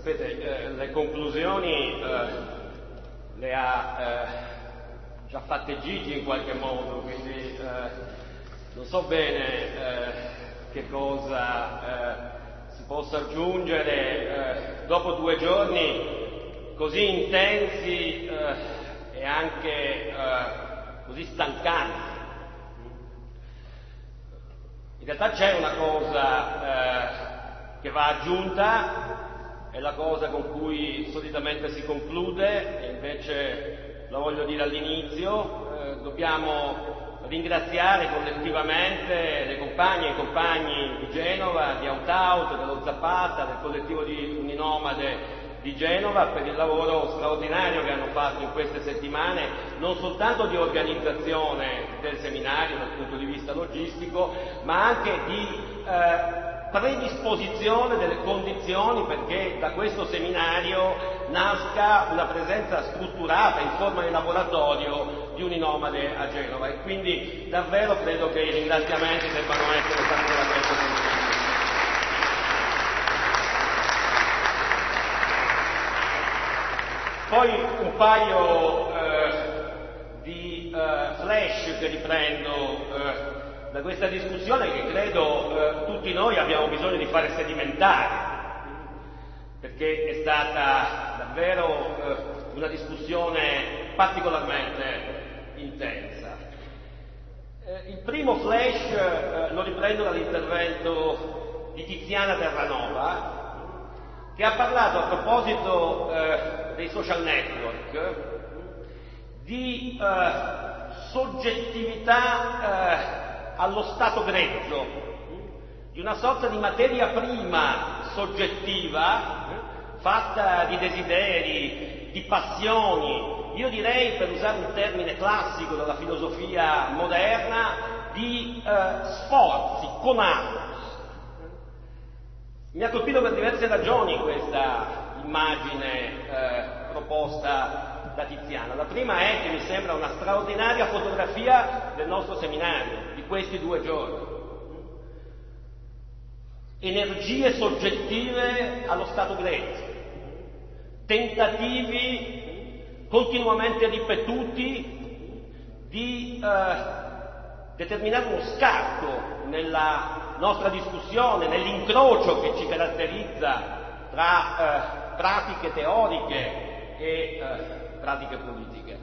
Sapete, le conclusioni le ha già fatte Gigi in qualche modo, quindi non so bene che cosa si possa aggiungere dopo 2 giorni così intensi e anche così stancanti. In realtà c'è una cosa che va aggiunta, è la cosa con cui solitamente si conclude, e invece la voglio dire all'inizio. Dobbiamo ringraziare collettivamente le compagne e i compagni di Genova, di Out, dello Zapata, del collettivo di Uninomade di Genova per il lavoro straordinario che hanno fatto in queste settimane, non soltanto di organizzazione del seminario dal punto di vista logistico, ma anche di predisposizione delle condizioni perché da questo seminario nasca una presenza strutturata in forma di laboratorio di Uninomade a Genova, e quindi davvero credo che i ringraziamenti debbano essere particolarmente sentiti. Poi un paio di flash che riprendo da questa discussione, che credo tutti noi abbiamo bisogno di fare sedimentare, perché è stata davvero una discussione particolarmente intensa. Il primo flash lo riprendo dall'intervento di Tiziana Terranova, che ha parlato a proposito dei social network di soggettività allo stato grezzo, di una sorta di materia prima soggettiva fatta di desideri, di passioni, io direi, per usare un termine classico della filosofia moderna, di sforzi, conatos. Mi ha colpito per diverse ragioni questa immagine proposta da Tiziana. La prima è che mi sembra una straordinaria fotografia del nostro seminario, di questi 2 giorni. Energie soggettive allo stato grezzo, tentativi continuamente ripetuti di determinare uno scatto nella nostra discussione, nell'incrocio che ci caratterizza tra pratiche teoriche e pratiche politiche.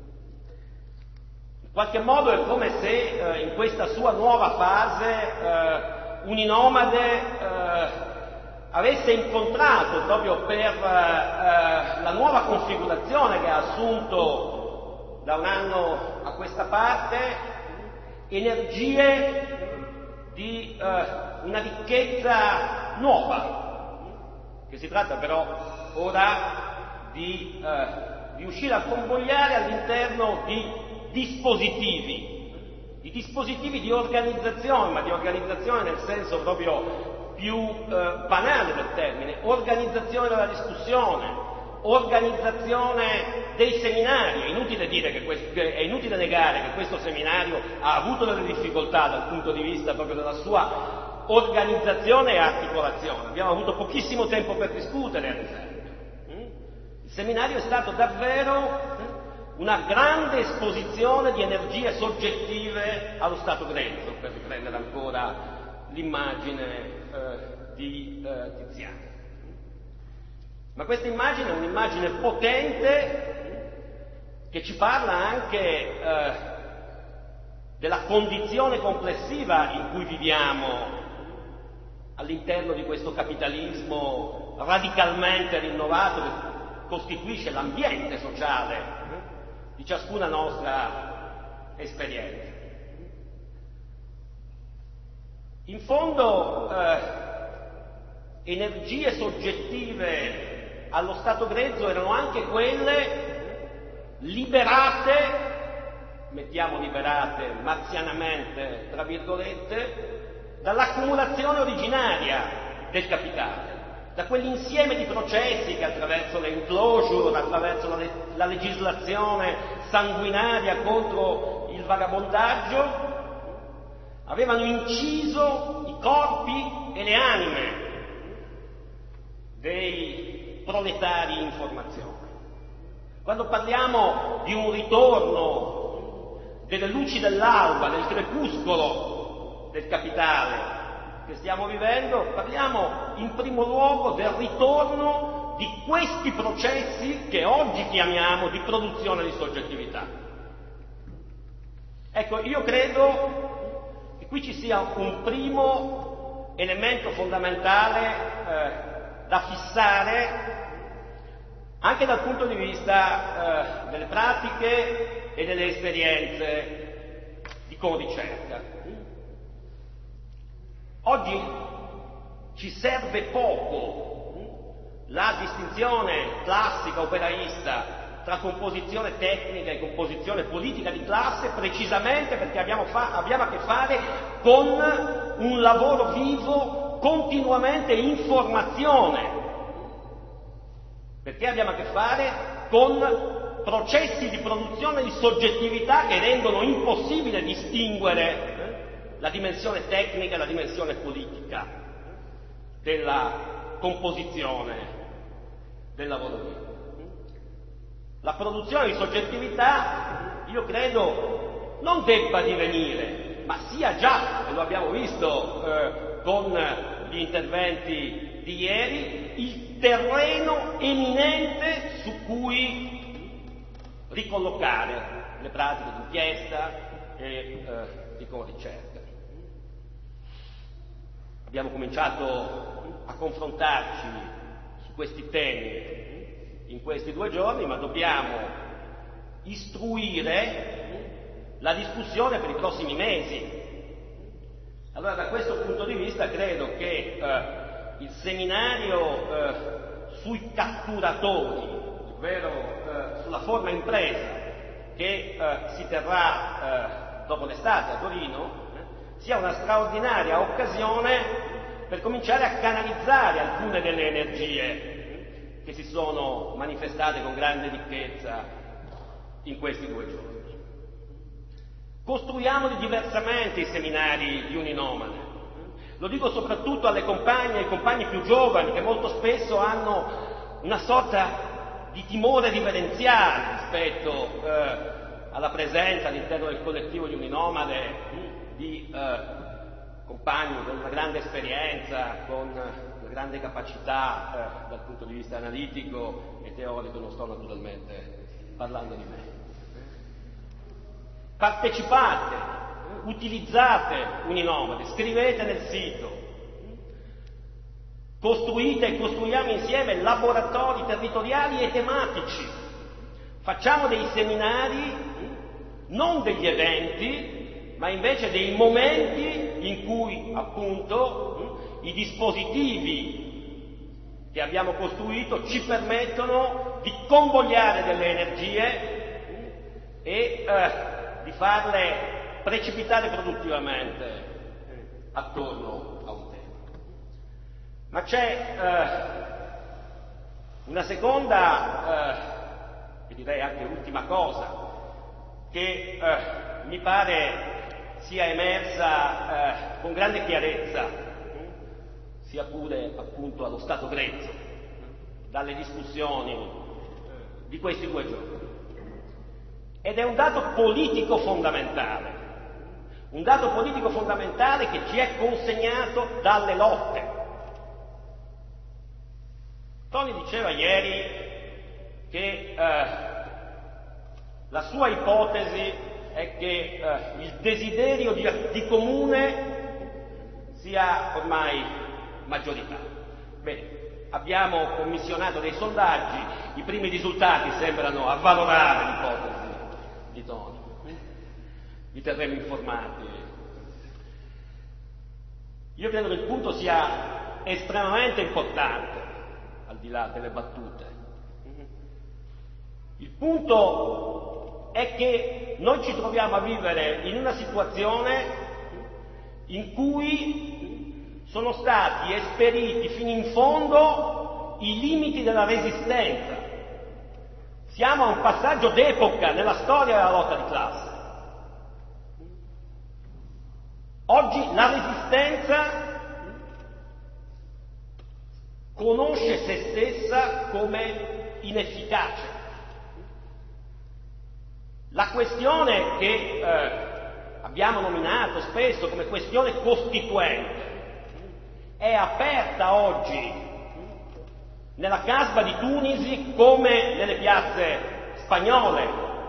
In qualche modo è come se in questa sua nuova fase Uninomade avesse incontrato, proprio per la nuova configurazione che ha assunto da un anno a questa parte, energie di una ricchezza nuova, che si tratta però ora di riuscire a convogliare all'interno di dispositivi di organizzazione, ma di organizzazione nel senso proprio più banale del termine, organizzazione della discussione, organizzazione dei seminari. È inutile negare che questo seminario ha avuto delle difficoltà dal punto di vista proprio della sua organizzazione e articolazione. Abbiamo avuto pochissimo tempo per discutere, ad esempio. Il seminario è stato davvero una grande esposizione di energie soggettive allo stato grezzo, per riprendere ancora l'immagine di Tiziana. Ma questa immagine è un'immagine potente che ci parla anche della condizione complessiva in cui viviamo all'interno di questo capitalismo radicalmente rinnovato che costituisce l'ambiente sociale di ciascuna nostra esperienza. In fondo, energie soggettive allo stato grezzo erano anche quelle liberate, mettiamo liberate marzianamente tra virgolette, dall'accumulazione originaria del capitale, da quell'insieme di processi che attraverso le enclosure, attraverso la legislazione sanguinaria contro il vagabondaggio, avevano inciso i corpi e le anime dei proletari in formazione. Quando parliamo di un ritorno delle luci dell'alba, del crepuscolo del capitale che stiamo vivendo, parliamo in primo luogo del ritorno di questi processi che oggi chiamiamo di produzione di soggettività. Ecco, io credo che qui ci sia un primo elemento fondamentale da fissare anche dal punto di vista delle pratiche e delle esperienze di co-ricerca. Oggi ci serve poco la distinzione classica operaista tra composizione tecnica e composizione politica di classe, precisamente perché abbiamo a che fare con un lavoro vivo continuamente in formazione, perché abbiamo a che fare con processi di produzione di soggettività che rendono impossibile distinguere la dimensione tecnica e la dimensione politica della composizione del lavoro vivo. La produzione di soggettività, io credo, non debba divenire, ma sia già, e lo abbiamo visto con gli interventi di ieri, il terreno eminente su cui ricollocare le pratiche di inchiesta e di co-ricerca. Abbiamo cominciato a confrontarci su questi temi in questi 2 giorni, ma dobbiamo istruire la discussione per i prossimi mesi. Allora, da questo punto di vista credo che il seminario sui catturatori, ovvero sulla forma impresa, che si terrà dopo l'estate a Torino, sia una straordinaria occasione per cominciare a canalizzare alcune delle energie che si sono manifestate con grande ricchezza in questi 2 giorni. Costruiamoli diversamente i seminari di Uninomade. Lo dico soprattutto alle compagne e ai compagni più giovani, che molto spesso hanno una sorta di timore riverenziale rispetto alla presenza all'interno del collettivo di Uninomade di compagni con una grande esperienza, con una grande capacità dal punto di vista analitico e teorico. Non sto naturalmente parlando di me. Partecipate, utilizzate Uninomade, scrivete nel sito, costruite e costruiamo insieme laboratori territoriali e tematici, facciamo dei seminari, non degli eventi, ma invece dei momenti in cui appunto i dispositivi che abbiamo costruito ci permettono di convogliare delle energie e di farle precipitare produttivamente attorno a un tema. Ma c'è una seconda, e direi anche ultima cosa, che mi pare sia emersa con grande chiarezza, sia pure appunto allo stato grezzo, dalle discussioni di questi 2 giorni. Ed è un dato politico fondamentale che ci è consegnato dalle lotte. Tony diceva ieri che la sua ipotesi è che il desiderio di comune sia ormai maggioritario. Bene, abbiamo commissionato dei sondaggi, i primi risultati sembrano avvalorare l'ipotesi di Tony. Vi terremo informati. Io credo che il punto sia estremamente importante, al di là delle battute. Il punto è che noi ci troviamo a vivere in una situazione in cui sono stati esperiti fino in fondo i limiti della resistenza. Siamo a un passaggio d'epoca nella storia della lotta di classe. Oggi la resistenza conosce se stessa come inefficace. La questione che abbiamo nominato spesso come questione costituente è aperta oggi nella Casba di Tunisi come nelle piazze spagnole,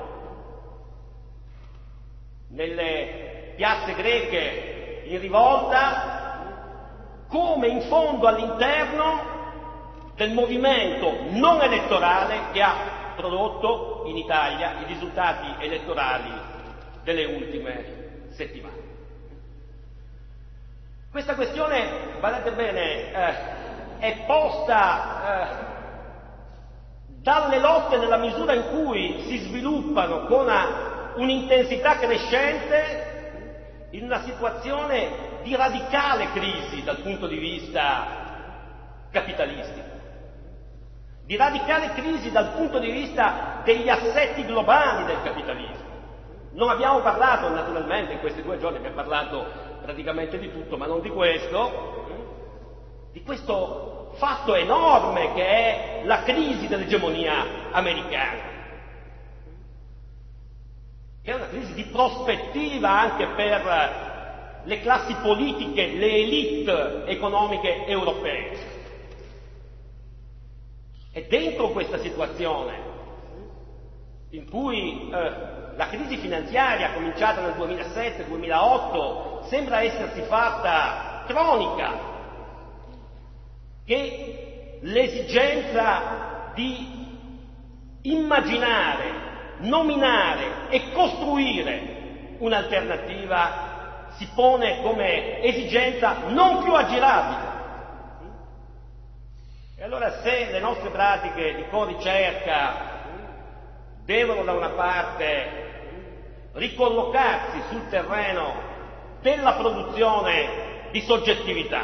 nelle piazze greche in rivolta, come in fondo all'interno del movimento non elettorale che ha prodotto in Italia i risultati elettorali delle ultime settimane. Questa questione, badate bene, è posta dalle lotte nella misura in cui si sviluppano con un'intensità crescente in una situazione di radicale crisi dal punto di vista capitalistico, di radicale crisi dal punto di vista degli assetti globali del capitalismo. Non abbiamo parlato naturalmente in questi 2 giorni, abbiamo parlato praticamente di tutto, ma non di questo fatto enorme che è la crisi dell'egemonia americana, che è una crisi di prospettiva anche per le classi politiche, le élite economiche europee. E dentro questa situazione, in cui la crisi finanziaria cominciata nel 2007-2008 sembra essersi fatta cronica, che l'esigenza di immaginare, nominare e costruire un'alternativa si pone come esigenza non più aggirabile. E allora, se le nostre pratiche di co-ricerca devono da una parte ricollocarsi sul terreno della produzione di soggettività,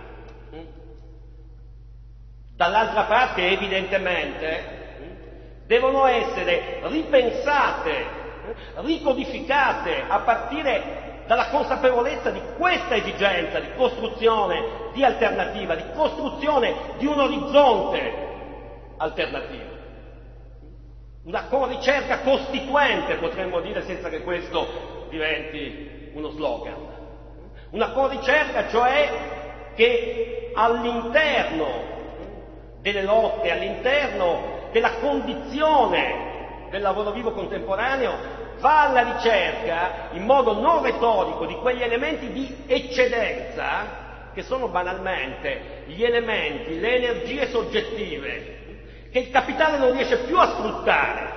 dall'altra parte evidentemente devono essere ripensate, ricodificate a partire dalla consapevolezza di questa esigenza di costruzione di alternativa, di costruzione di un orizzonte alternativo. Una ricerca costituente, potremmo dire, senza che questo diventi uno slogan. Una ricerca, cioè, che all'interno delle lotte, all'interno della condizione del lavoro vivo contemporaneo, va alla ricerca, in modo non retorico, di quegli elementi di eccedenza che sono banalmente gli elementi, le energie soggettive che il capitale non riesce più a sfruttare.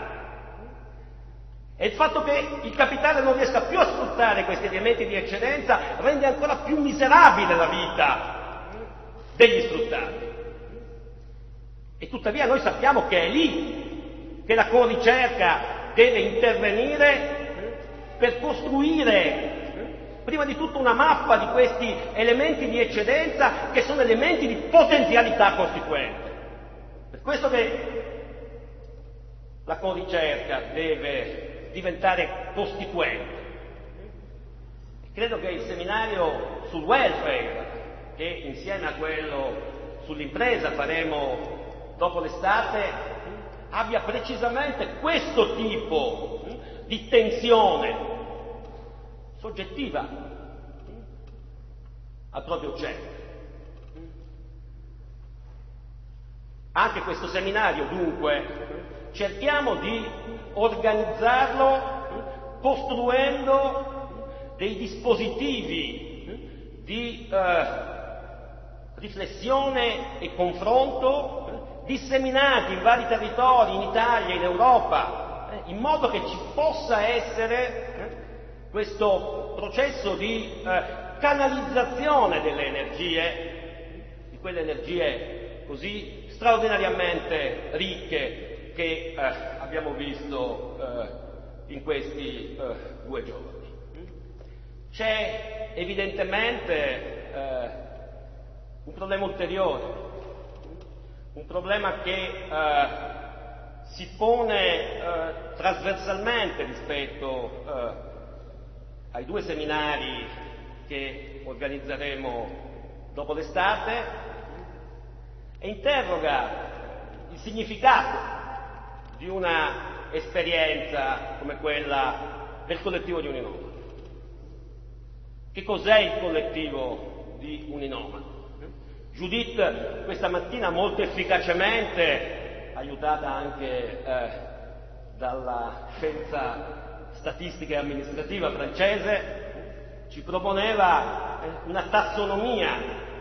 E il fatto che il capitale non riesca più a sfruttare questi elementi di eccedenza rende ancora più miserabile la vita degli sfruttati. E tuttavia noi sappiamo che è lì che la co-ricerca deve intervenire per costruire prima di tutto una mappa di questi elementi di eccedenza che sono elementi di potenzialità costituente. Per questo che la co-ricerca deve diventare costituente. Credo che il seminario sul welfare, che insieme a quello sull'impresa faremo dopo l'estate, abbia precisamente questo tipo di tensione soggettiva al proprio centro. Anche questo seminario, dunque, cerchiamo di organizzarlo costruendo dei dispositivi di riflessione e confronto disseminati in vari territori, in Italia, in Europa, in modo che ci possa essere questo processo di canalizzazione delle energie, di quelle energie così straordinariamente ricche che abbiamo visto in questi 2 giorni. C'è evidentemente un problema ulteriore, un problema che si pone trasversalmente rispetto ai 2 seminari che organizzeremo dopo l'estate, e interroga il significato di una esperienza come quella del collettivo di Uninomadi. Che cos'è il collettivo di Uninomadi? Judith questa mattina molto efficacemente, aiutata anche dalla scienza statistica e amministrativa francese, ci proponeva una tassonomia,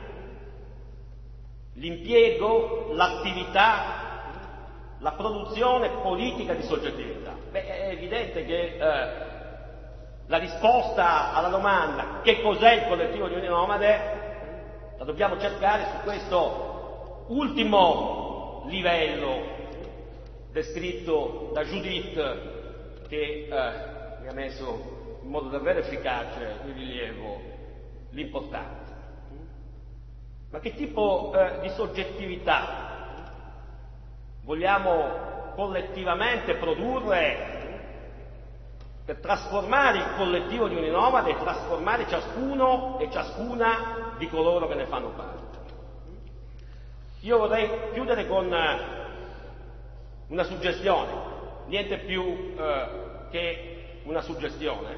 l'impiego, l'attività, la produzione politica di soggettività. È evidente che la risposta alla domanda che cos'è il collettivo di Uninomade la dobbiamo cercare su questo ultimo livello descritto da Judith, che mi ha messo in modo davvero efficace in rilievo l'importanza. Ma che tipo di soggettività vogliamo collettivamente produrre per trasformare il collettivo di Uninomade e trasformare ciascuno e ciascuna di coloro che ne fanno parte? Io vorrei chiudere con una suggestione, niente più che una suggestione,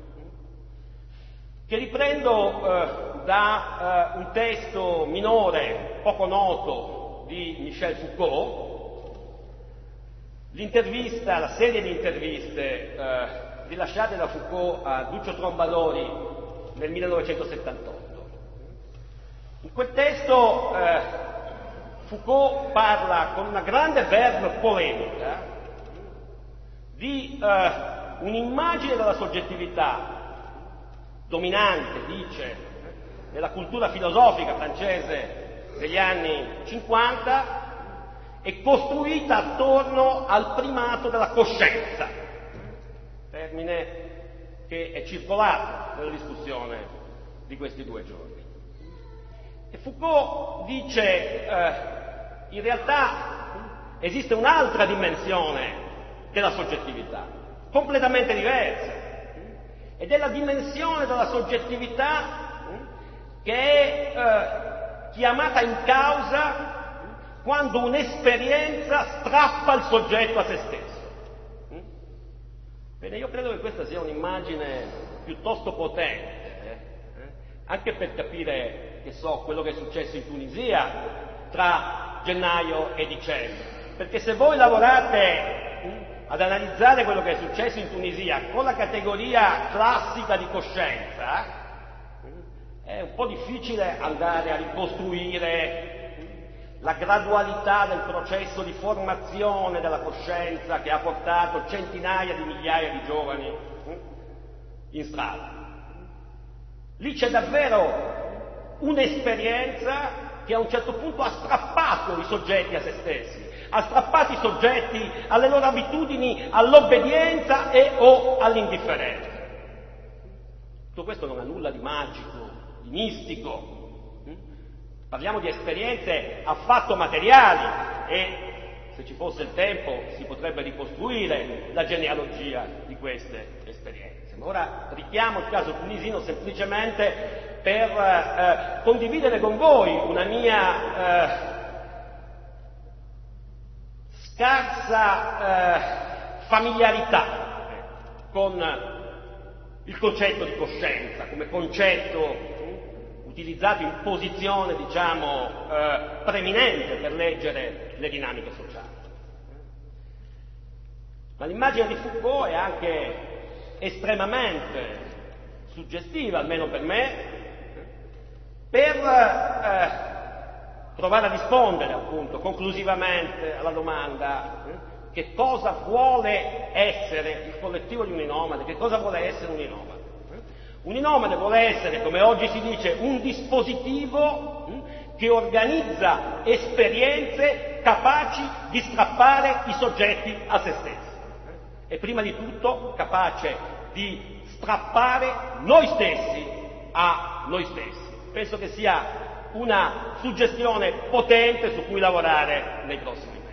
che riprendo da un testo minore, poco noto, di Michel Foucault, l'intervista, la serie di interviste rilasciate da Foucault a Duccio Trombadori nel 1978. In quel testo Foucault parla con una grande verve polemica di un'immagine della soggettività dominante, dice, nella cultura filosofica francese degli anni 50 e costruita attorno al primato della coscienza, termine che è circolato nella discussione di questi 2 giorni. E Foucault dice in realtà esiste un'altra dimensione della soggettività, completamente diversa, ed è la dimensione della soggettività che è chiamata in causa quando un'esperienza strappa il soggetto a se stesso. Bene, io credo che questa sia un'immagine piuttosto potente, anche per capire, che so, quello che è successo in Tunisia tra gennaio e dicembre. Perché se voi lavorate ad analizzare quello che è successo in Tunisia con la categoria classica di coscienza, è un po' difficile andare a ricostruire la gradualità del processo di formazione della coscienza che ha portato centinaia di migliaia di giovani in strada. Lì c'è davvero un'esperienza che a un certo punto ha strappato i soggetti a se stessi, ha strappato i soggetti alle loro abitudini, all'obbedienza e o all'indifferenza. Tutto questo non ha nulla di magico, di mistico. Parliamo di esperienze affatto materiali e, se ci fosse il tempo, si potrebbe ricostruire la genealogia di queste esperienze. Ma ora richiamo il caso tunisino semplicemente per condividere con voi una mia scarsa familiarità con il concetto di coscienza come concetto utilizzato in posizione, diciamo, preminente per leggere le dinamiche sociali. Ma l'immagine di Foucault è anche estremamente suggestiva, almeno per me, per provare a rispondere, appunto, conclusivamente alla domanda che cosa vuole essere il collettivo di Uninomade, che cosa vuole essere Uninomade. Uninomade vuole essere, come oggi si dice, un dispositivo che organizza esperienze capaci di strappare i soggetti a se stessi e prima di tutto capace di strappare noi stessi a noi stessi. Penso che sia una suggestione potente su cui lavorare nei prossimi anni.